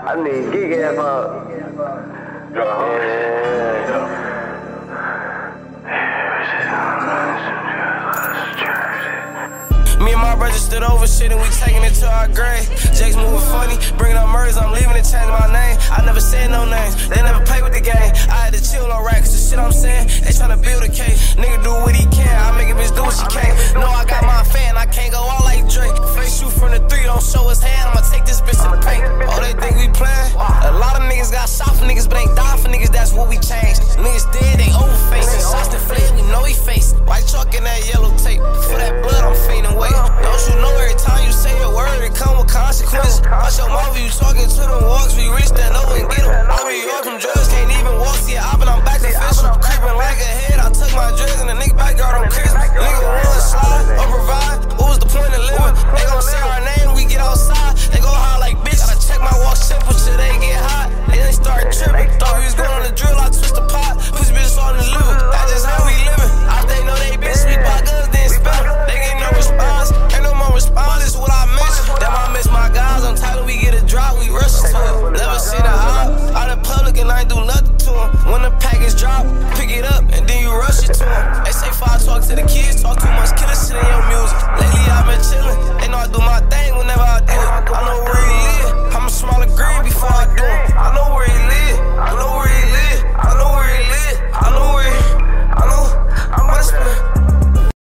I need geek ass up. Me and my brother stood over shit and we taking it to our grave. Jake's moving funny, bringing up murders, I'm leaving to change my name. I never said no names, they never play with the game. I had to chill on right, cause the shit I'm saying, they tryna build a case. Nigga do what he can, I make a bitch do what she can. No, I got my fan, I can't go all like Drake. Face shoot from the 3, don't show his hand, I'ma take this bitch to the paint. Oh, they think we playin'? A lot of niggas got shot for niggas, but ain't died for niggas, that's what we changed. Niggas dead,